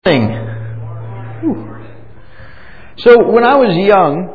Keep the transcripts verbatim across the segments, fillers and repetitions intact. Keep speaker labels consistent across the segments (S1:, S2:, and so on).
S1: Whew. So when I was young,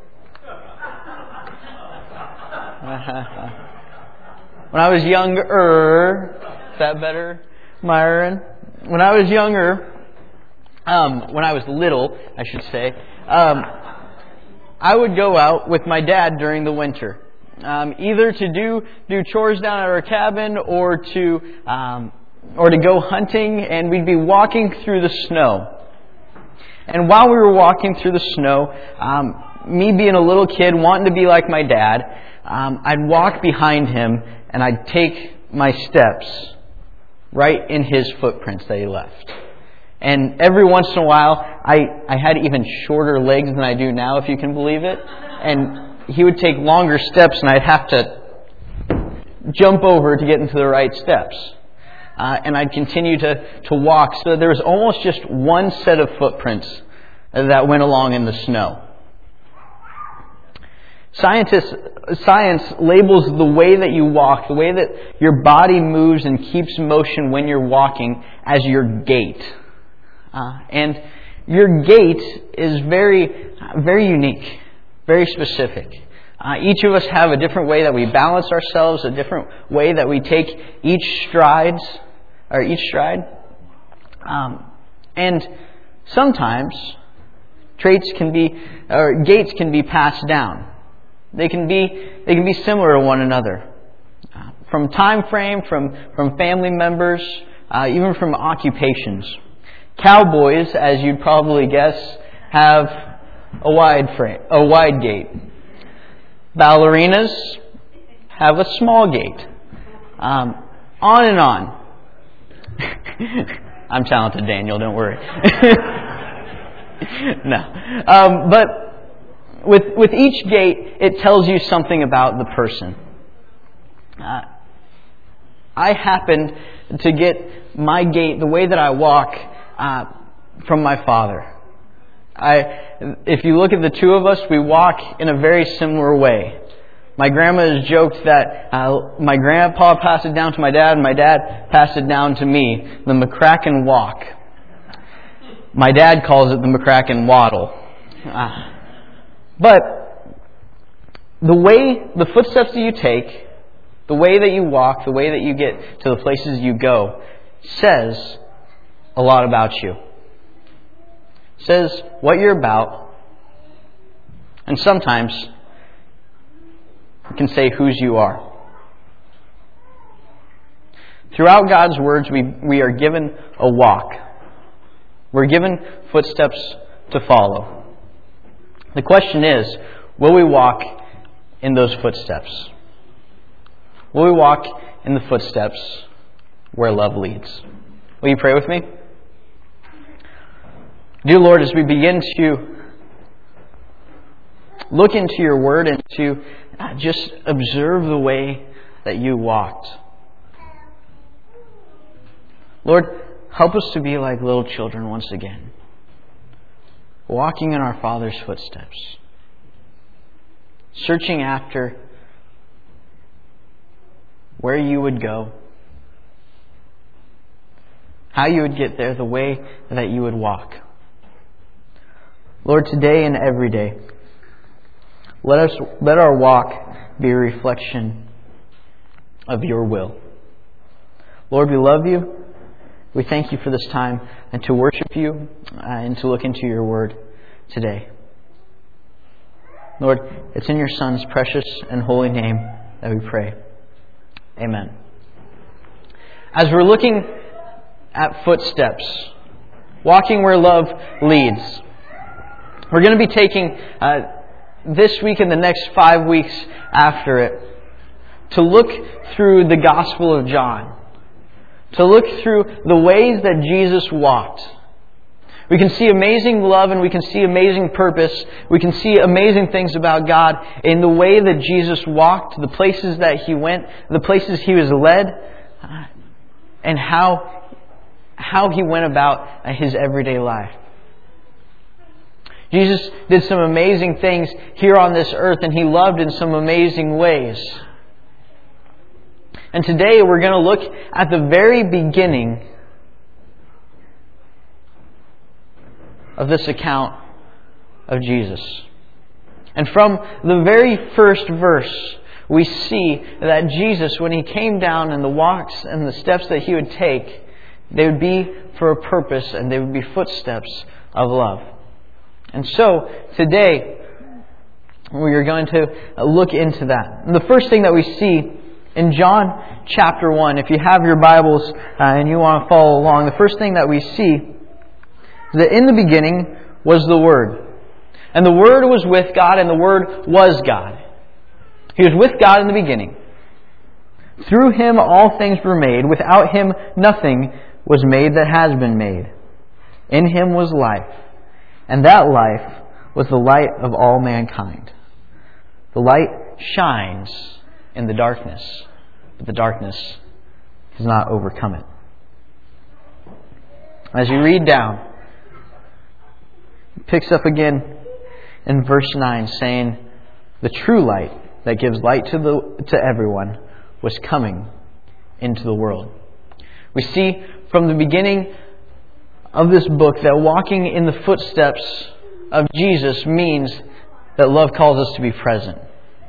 S1: when I was younger, is that better, Myron? When I was younger, um, when I was little, I should say, um, I would go out with my dad during the winter, um, either to do do chores down at our cabin or to um, or to go hunting, and we'd be walking through the snow. And while we were walking through the snow, um, me being a little kid, wanting to be like my dad, um, I'd walk behind him and I'd take my steps right in his footprints that he left. And every once in a while, I, I had even shorter legs than I do now, if you can believe it. And he would take longer steps and I'd have to jump over to get into the right steps. Uh, and I'd continue to, to walk. So there was almost just one set of footprints that went along in the snow. Scientists, science labels the way that you walk, the way that your body moves and keeps motion when you're walking, as your gait. Uh, and your gait is very, very unique, very specific. Uh, each of us have a different way that we balance ourselves, a different way that we take each strides, or each stride. Um, and sometimes traits can be, or gaits can be passed down. They can be, they can be similar to one another. Uh, from time frame, from, from family members, uh, even from occupations. Cowboys, as you'd probably guess, have a wide frame, a wide gait. Ballerinas have a small gait. Um, on and on. I'm talented, Daniel, don't worry. No. Um, but with with each gait, it tells you something about the person. Uh, I happened to get my gait, the way that I walk, uh, from my father. I, if you look at the two of us, we walk in a very similar way. My grandma has joked that uh, my grandpa passed it down to my dad, and my dad passed it down to me, the McCracken walk. My dad calls it the McCracken waddle. Uh, but the way, the footsteps that you take, the way that you walk, the way that you get to the places you go, says a lot about you. Says what you're about, and sometimes it can say whose you are. Throughout God's words, we, we are given a walk. We're given footsteps to follow. The question is, will we walk in those footsteps? Will we walk in the footsteps where love leads? Will you pray with me? Dear Lord, as we begin to look into your word and to just observe the way that you walked, Lord, help us to be like little children once again, walking in our Father's footsteps, searching after where you would go, how you would get there, the way that you would walk. Lord, today and every day, let us let our walk be a reflection of your will. Lord, we love you. We thank you for this time and to worship you uh, and to look into your word today. Lord, it's in your Son's precious and holy name that we pray. Amen. As we're looking at footsteps, walking where love leads, we're going to be taking uh, this week and the next five weeks after it to look through the Gospel of John, to look through the ways that Jesus walked. We can see amazing love and we can see amazing purpose. We can see amazing things about God in the way that Jesus walked, the places that He went, the places He was led, uh, and how, how He went about His everyday life. Jesus did some amazing things here on this earth, and He loved in some amazing ways. And today we're going to look at the very beginning of this account of Jesus. And from the very first verse, we see that Jesus, when He came down, and the walks and the steps that He would take, they would be for a purpose, and they would be footsteps of love. And so, today, we are going to look into that. And the first thing that we see in John chapter one, if you have your Bibles uh, and you want to follow along, the first thing that we see is that in the beginning was the Word. And the Word was with God, and the Word was God. He was with God in the beginning. Through Him all things were made. Without Him nothing was made that has been made. In Him was life, and that life was the light of all mankind. The light shines in the darkness, but the darkness has not overcome it. As you read down, it picks up again in verse nine, saying, "The true light that gives light to the to everyone was coming into the world." We see from the beginning of this book that walking in the footsteps of Jesus means that love calls us to be present.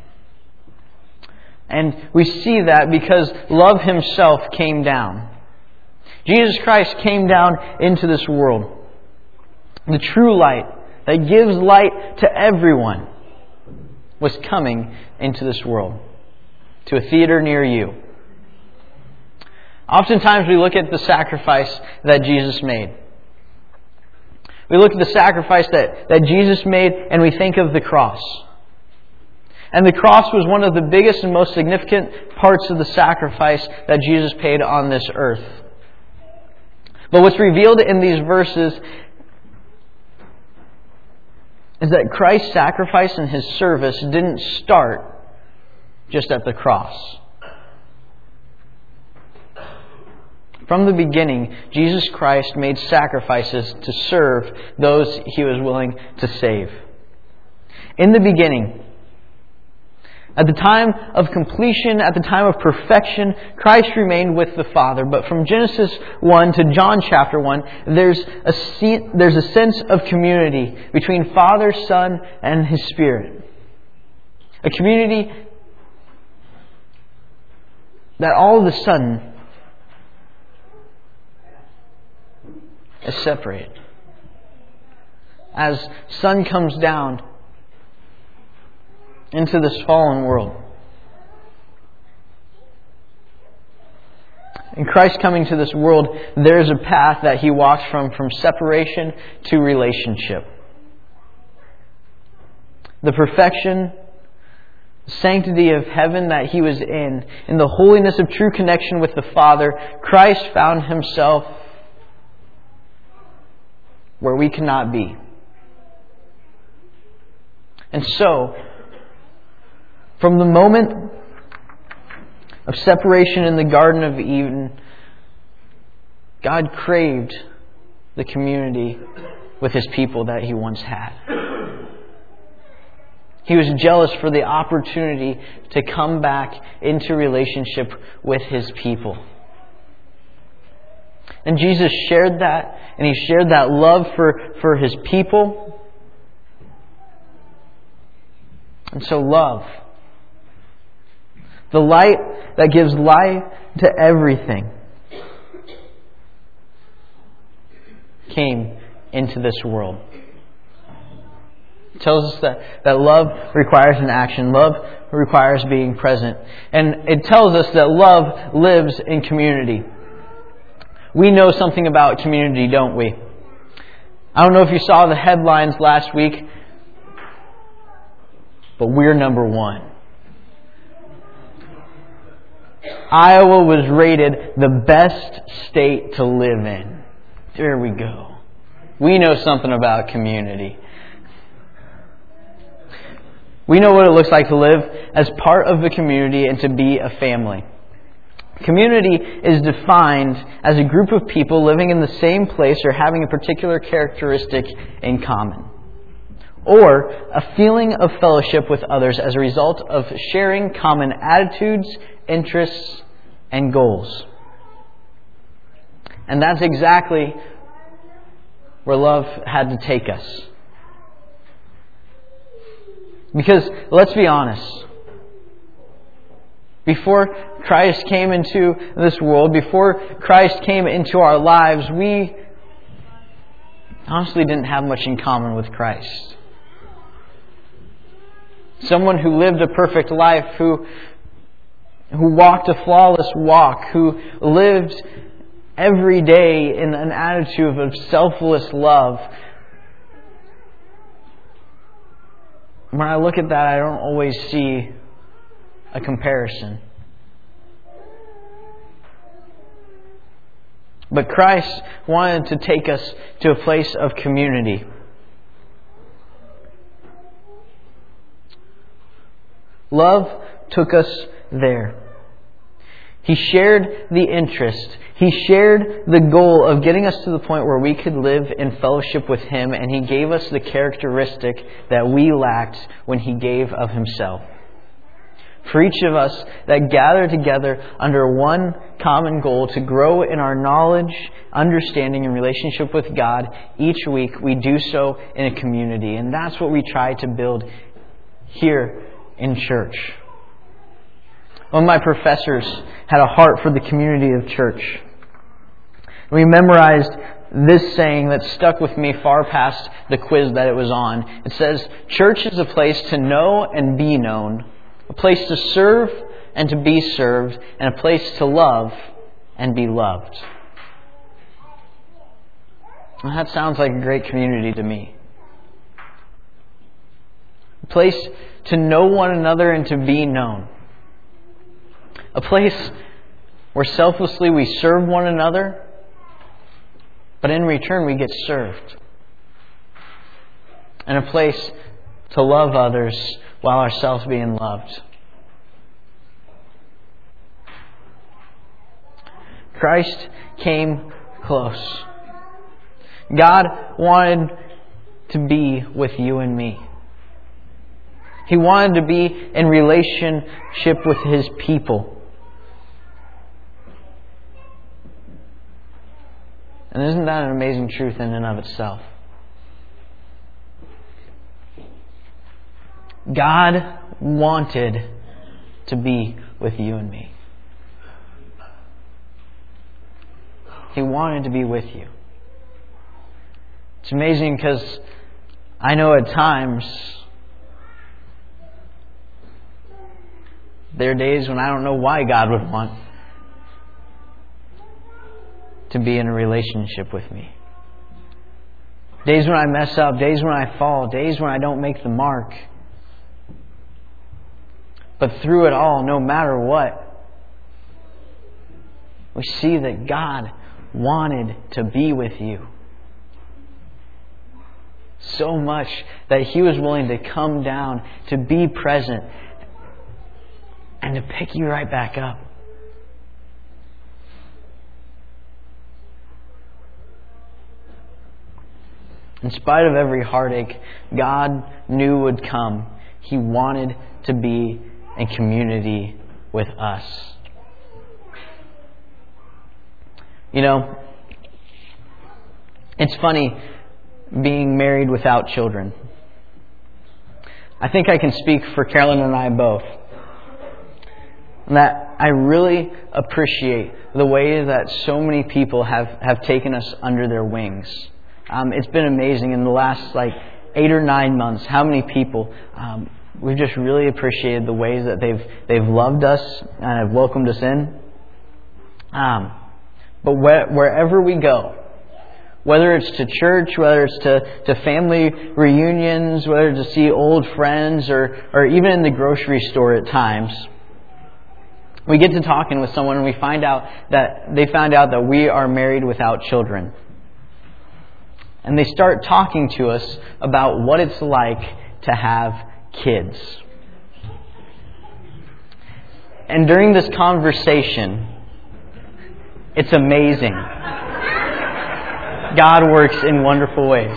S1: And we see that because love Himself came down. Jesus Christ came down into this world. The true light that gives light to everyone was coming into this world, to a theater near you. Oftentimes we look at the sacrifice that Jesus made. We look at the sacrifice that, that Jesus made, and we think of the cross. And the cross was one of the biggest and most significant parts of the sacrifice that Jesus paid on this earth. But what's revealed in these verses is that Christ's sacrifice and His service didn't start just at the cross. From the beginning, Jesus Christ made sacrifices to serve those He was willing to save. In the beginning, at the time of completion, at the time of perfection, Christ remained with the Father. But from Genesis one to John chapter one, there's a se- there's a sense of community between Father, Son, and His Spirit. A community that all of a sudden is separated. As sun comes down into this fallen world. In Christ coming to this world, there's a path that He walks from, from separation to relationship. The perfection, sanctity of heaven that He was in, in the holiness of true connection with the Father, Christ found Himself where we cannot be. And so, from the moment of separation in the Garden of Eden, God craved the community with His people that He once had. He was jealous for the opportunity to come back into relationship with His people. And Jesus shared that, and He shared that love for, for His people. And so love, the light that gives life to everything, came into this world. It tells us that, that love requires an action. Love requires being present. And it tells us that love lives in community. We know something about community, don't we? I don't know if you saw the headlines last week, but we're number one. Iowa was rated the best state to live in. There we go. We know something about community. We know what it looks like to live as part of the community and to be a family. Community is defined as a group of people living in the same place or having a particular characteristic in common, or a feeling of fellowship with others as a result of sharing common attitudes, interests, and goals. And that's exactly where love had to take us. Because, let's be honest, before Christ came into this world, before Christ came into our lives, we honestly didn't have much in common with Christ. Someone who lived a perfect life, who, who walked a flawless walk, who lived every day in an attitude of selfless love. When I look at that, I don't always see a comparison. But Christ wanted to take us to a place of community. Love took us there. He shared the interest. He shared the goal of getting us to the point where we could live in fellowship with Him, and He gave us the characteristic that we lacked when He gave of Himself. For each of us that gather together under one common goal to grow in our knowledge, understanding, and relationship with God, each week we do so in a community. And that's what we try to build here in church. One of my professors had a heart for the community of church. We memorized this saying that stuck with me far past the quiz that it was on. It says, "Church is a place to know and be known, a place to serve and to be served, and a place to love and be loved." Well, that sounds like a great community to me. A place to know one another and to be known. A place where selflessly we serve one another, but in return we get served. And a place to love others while ourselves being loved. Christ came close. God wanted to be with you and me. He wanted to be in relationship with His people. And isn't that an amazing truth in and of itself? God wanted to be with you and me. He wanted to be with you. It's amazing because I know at times there are days when I don't know why God would want to be in a relationship with me. Days when I mess up, days when I fall, days when I don't make the mark. But through it all, no matter what, we see that God wanted to be with you. So much that He was willing to come down, to be present, and to pick you right back up. In spite of every heartache God knew would come, He wanted to be in community with us. You know, it's funny being married without children. I think I can speak for Carolyn and I both. That I really appreciate the way that so many people have, have taken us under their wings. Um, it's been amazing in the last like eight or nine months how many people um, we've just really appreciated the ways that they've they've loved us and have welcomed us in. Um, but where, wherever we go, whether it's to church, whether it's to, to family reunions, whether it's to see old friends, or or even in the grocery store at times, we get to talking with someone and we find out that they found out that we are married without children. And they start talking to us about what it's like to have kids. And during this conversation, it's amazing. God works in wonderful ways.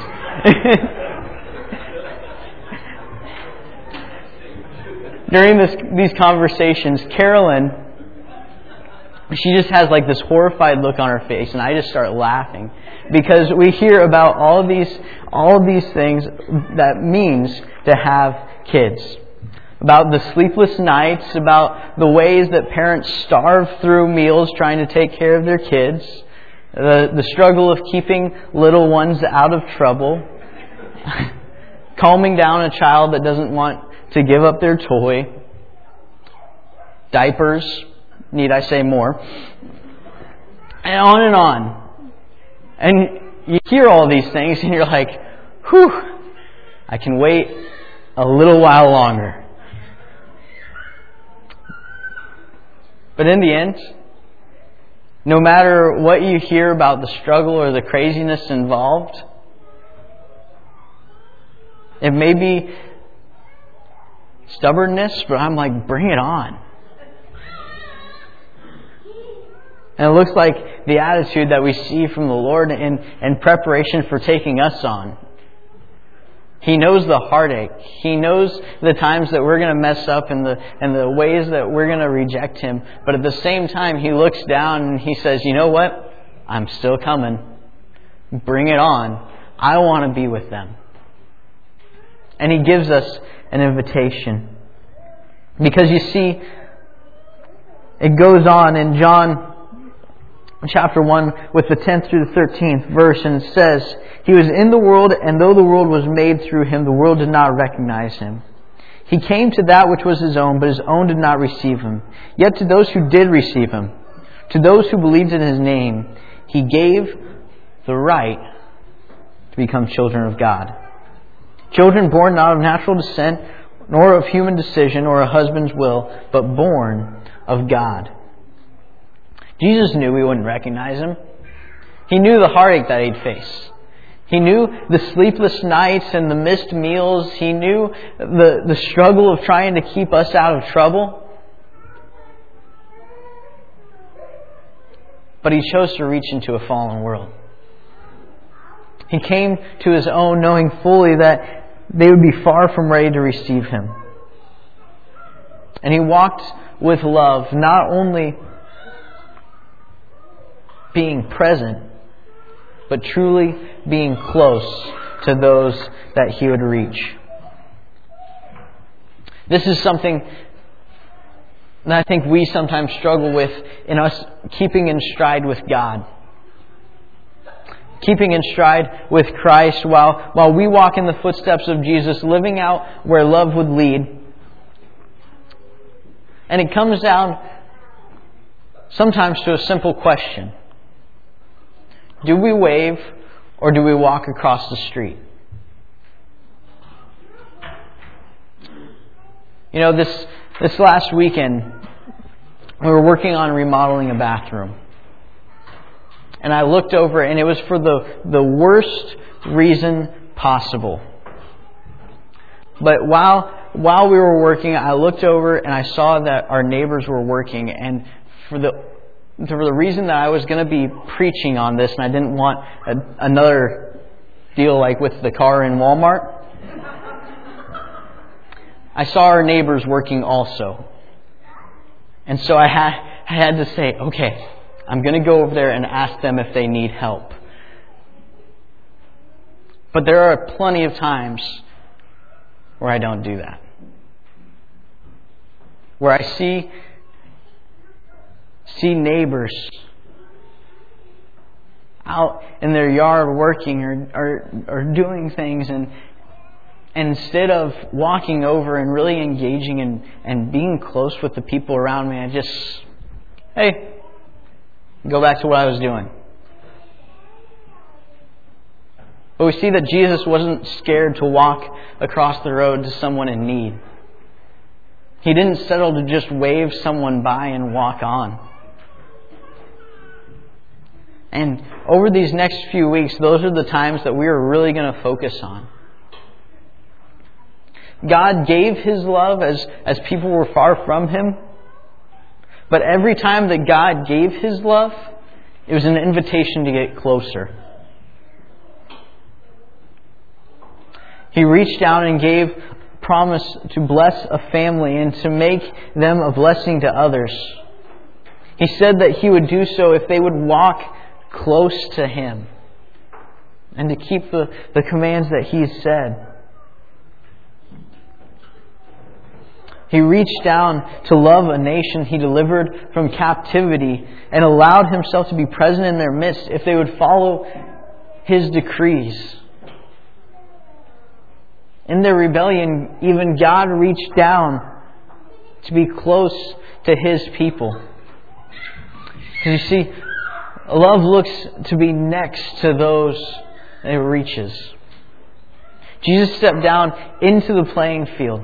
S1: During this, these conversations, Carolyn she just has like this horrified look on her face, and I just start laughing because we hear about all of these, all of these things that means to have kids. About the sleepless nights, about the ways that parents starve through meals trying to take care of their kids, the, the struggle of keeping little ones out of trouble, calming down a child that doesn't want to give up their toy, diapers, need I say more, and on and on. And you hear all these things and you're like, whew, I can wait a little while longer. But in the end, no matter what you hear about the struggle or the craziness involved, it may be stubbornness, but I'm like, bring it on. And it looks like the attitude that we see from the Lord in, in preparation for taking us on. He knows the heartache. He knows the times that we're going to mess up and the and the ways that we're going to reject Him. But at the same time, He looks down and He says, you know what? I'm still coming. Bring it on. I want to be with them. And He gives us an invitation. Because you see, it goes on in John chapter one with the tenth through the thirteenth verse, and it says, He was in the world, and though the world was made through Him, the world did not recognize Him. He came to that which was His own, but His own did not receive Him. Yet to those who did receive Him, to those who believed in His name, He gave the right to become children of God. Children born not of natural descent, nor of human decision or a husband's will, but born of God. Jesus knew we wouldn't recognize Him. He knew the heartache that He'd face. He knew the sleepless nights and the missed meals. He knew the, the struggle of trying to keep us out of trouble. But He chose to reach into a fallen world. He came to His own knowing fully that they would be far from ready to receive Him. And He walked with love, not only being present, but truly being close to those that He would reach. This is something that I think we sometimes struggle with in us keeping in stride with God. Keeping in stride with Christ while, while we walk in the footsteps of Jesus, living out where love would lead. And it comes down sometimes to a simple question. Do we wave or do we walk across the street? You know, this this last weekend, we were working on remodeling a bathroom. And I looked over, and it was for the, the worst reason possible. But while while we were working, I looked over and I saw that our neighbors were working, and for the For the reason that I was going to be preaching on this, and I didn't want a, another deal like with the car in Walmart, I saw our neighbors working also. And so I had, I had to say, okay, I'm going to go over there and ask them if they need help. But there are plenty of times where I don't do that. Where I see See neighbors out in their yard working or, or, or doing things, and, and instead of walking over and really engaging and, and being close with the people around me, I just, hey, go back to what I was doing. But we see that Jesus wasn't scared to walk across the road to someone in need. He didn't settle to just wave someone by and walk on. And over these next few weeks, those are the times that we are really going to focus on. God gave His love as, as people were far from Him. But every time that God gave His love, it was an invitation to get closer. He reached down and gave promise to bless a family and to make them a blessing to others. He said that He would do so if they would walk close to Him and to keep the, the commands that He said. He reached down to love a nation He delivered from captivity and allowed Himself to be present in their midst if they would follow His decrees. In their rebellion, even God reached down to be close to His people. Because you see, love looks to be next to those it reaches. Jesus stepped down into the playing field.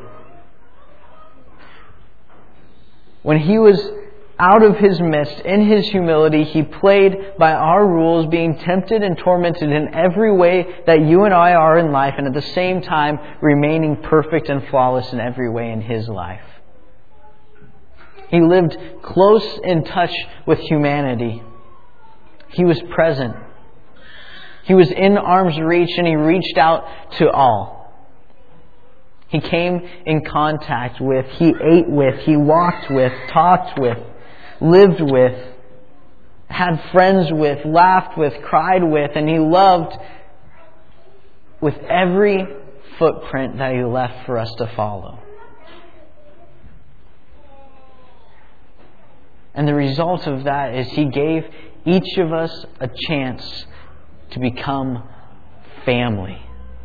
S1: When He was out of His midst, in His humility, He played by our rules, being tempted and tormented in every way that you and I are in life, and at the same time remaining perfect and flawless in every way in His life. He lived close in touch with humanity. He was present. He was in arm's reach, and He reached out to all. He came in contact with, He ate with, He walked with, talked with, lived with, had friends with, laughed with, cried with, and He loved with every footprint that He left for us to follow. And the result of that is He gave each of us a chance to become family.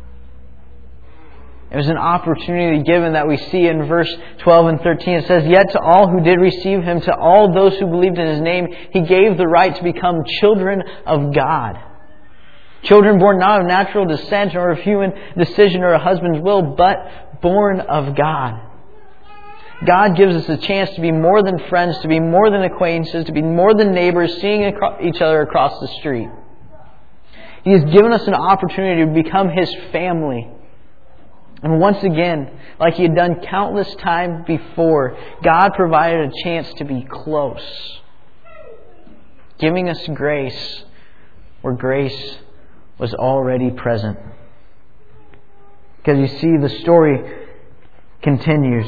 S1: It was an opportunity given that we see in verse twelve and thirteen. It says, "Yet to all who did receive Him, to all those who believed in His name, He gave the right to become children of God." Children born not of natural descent or of human decision or a husband's will, but born of God. God gives us a chance to be more than friends, to be more than acquaintances, to be more than neighbors, seeing each other across the street. He has given us an opportunity to become His family. And once again, like He had done countless times before, God provided a chance to be close, giving us grace where grace was already present. Because you see, the story continues.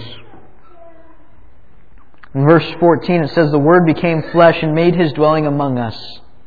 S1: In verse fourteen it says, "The Word became flesh and made His dwelling among us.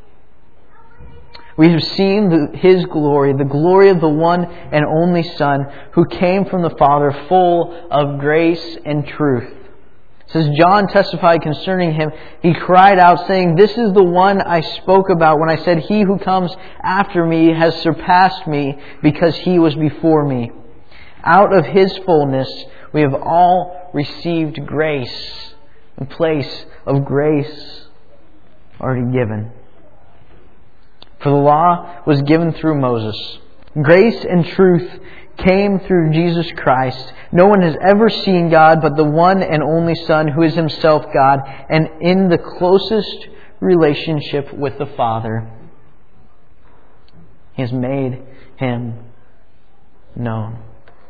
S1: We have seen the, His glory, the glory of the one and only Son, who came from the Father, full of grace and truth." It says, "John testified concerning Him. He cried out, saying, 'This is the one I spoke about when I said, He who comes after me has surpassed me, because He was before me.' Out of His fullness we have all received grace in place of grace already given. For the law was given through Moses. Grace and truth came through Jesus Christ. No one has ever seen God but the one and only Son, who is Himself God, and in the closest relationship with the Father. He has made Him known."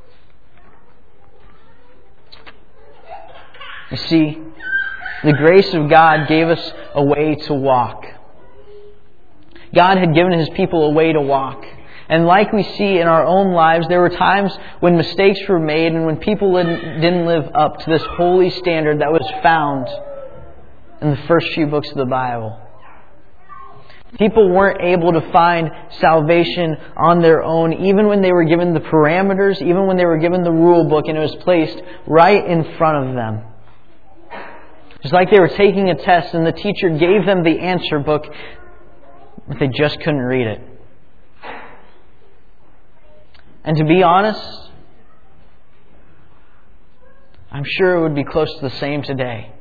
S1: You see, the grace of God gave us a way to walk. God had given His people a way to walk. And like we see in our own lives, there were times when mistakes were made and when people didn't live up to this holy standard that was found in the first few books of the Bible. People weren't able to find salvation on their own, even when they were given the parameters, even when they were given the rule book and it was placed right in front of them. It's like they were taking a test and the teacher gave them the answer book, but they just couldn't read it. And to be honest, I'm sure it would be close to the same today.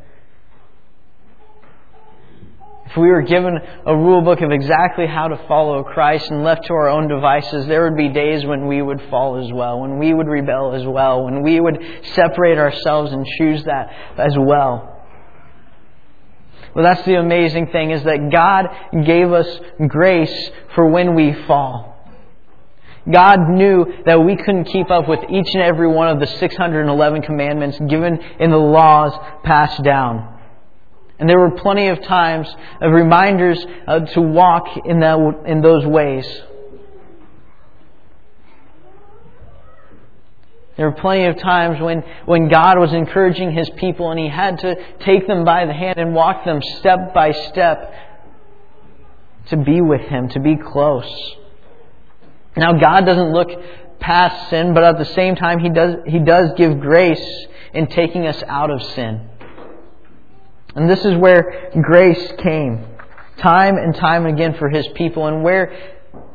S1: If we were given a rule book of exactly how to follow Christ and left to our own devices, there would be days when we would fall as well, when we would rebel as well, when we would separate ourselves and choose that as well. Well, that's the amazing thing, is that God gave us grace for when we fall. God knew that we couldn't keep up with each and every one of the six hundred eleven commandments given in the laws passed down. And there were plenty of times of reminders uh, to walk in that in those ways. There were plenty of times when, when God was encouraging His people and He had to take them by the hand and walk them step by step to be with Him, to be close. Now, God doesn't look past sin, but at the same time, He does, He does give grace in taking us out of sin. And this is where grace came, time and time again for His people, and where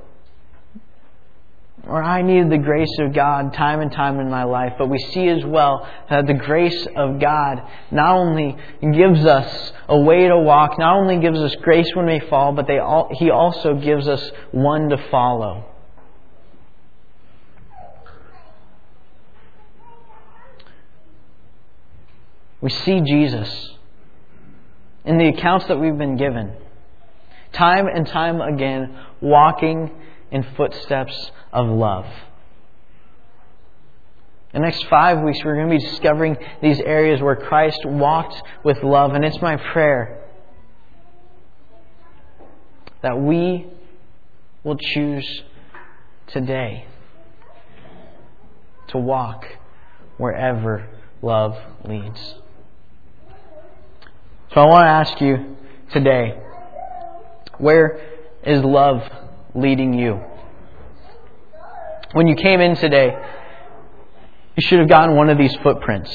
S1: Or I needed the grace of God time and time in my life. But we see as well that the grace of God not only gives us a way to walk, not only gives us grace when we fall, but they all, He also gives us one to follow. We see Jesus in the accounts that we've been given, time and time again, walking in footsteps of love. The next five weeks, we're going to be discovering these areas where Christ walked with love. And it's my prayer that we will choose today to walk wherever love leads. So I want to ask you today, where is love leading you? When you came in today, you should have gotten one of these footprints.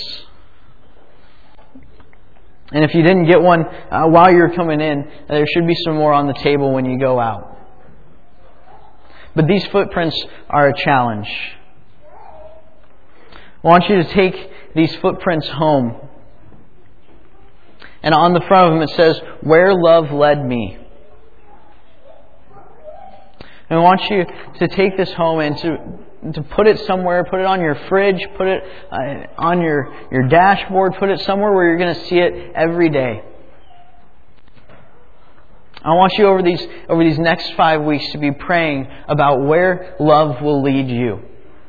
S1: And if you didn't get one uh, while you were coming in, there should be some more on the table when you go out. But these footprints are a challenge. I want you to take these footprints home. And on the front of them it says, "Where love led me." And I want you to take this home and to, to put it somewhere, put it on your fridge, put it uh, on your, your dashboard, put it somewhere where you're going to see it every day. I want you over these, over these next five weeks to be praying about where love will lead you.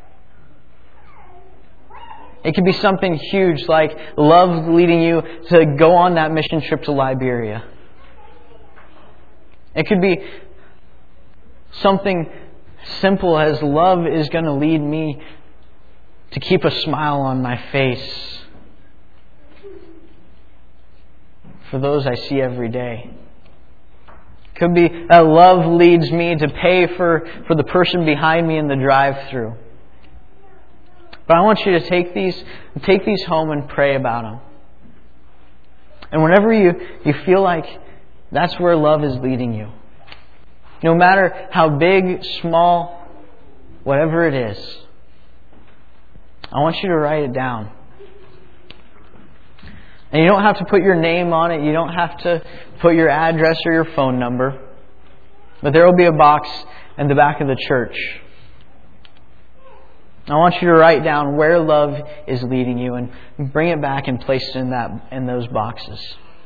S1: It could be something huge like love leading you to go on that mission trip to Liberia. It could be something simple as love is going to lead me to keep a smile on my face for those I see every day. It could be that love leads me to pay for, for the person behind me in the drive-thru. But I want you to take these, take these home and pray about them. And whenever you, you feel like that's where love is leading you, no matter how big, small, whatever it is, I want you to write it down. And you don't have to put your name on it. You don't have to put your address or your phone number. But there will be a box in the back of the church. I want you to write down where love is leading you and bring it back and place it in that in those boxes.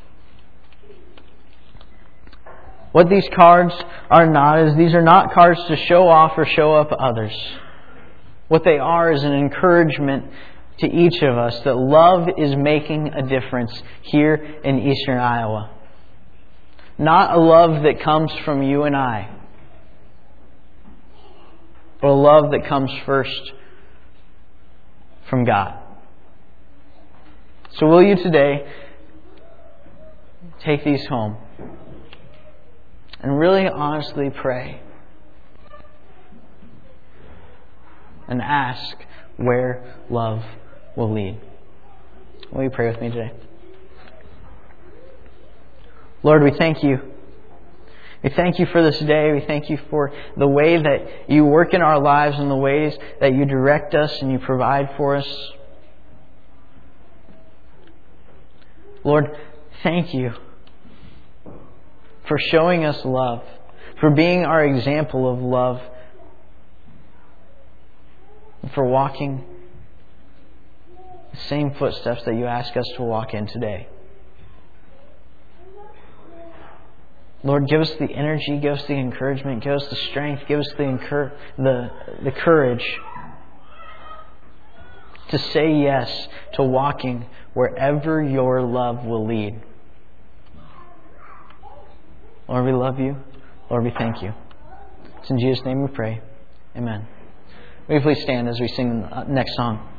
S1: What these cards are not is these are not cards to show off or show up others. What they are is an encouragement to each of us that love is making a difference here in Eastern Iowa. Not a love that comes from you and I, but a love that comes first from God. So will you today take these home and really honestly pray and ask where love will lead? Will you pray with me today? Lord, we thank you. We thank you for this day. We thank you for the way that you work in our lives and the ways that you direct us and you provide for us. Lord, thank you for showing us love, for being our example of love, and for walking the same footsteps that you ask us to walk in today. Lord, give us the energy, give us the encouragement, give us the strength, give us the incur- the, the courage to say yes to walking wherever your love will lead. Lord, we love you. Lord, we thank you. It's in Jesus' name we pray. Amen. Will you please stand as we sing the next song?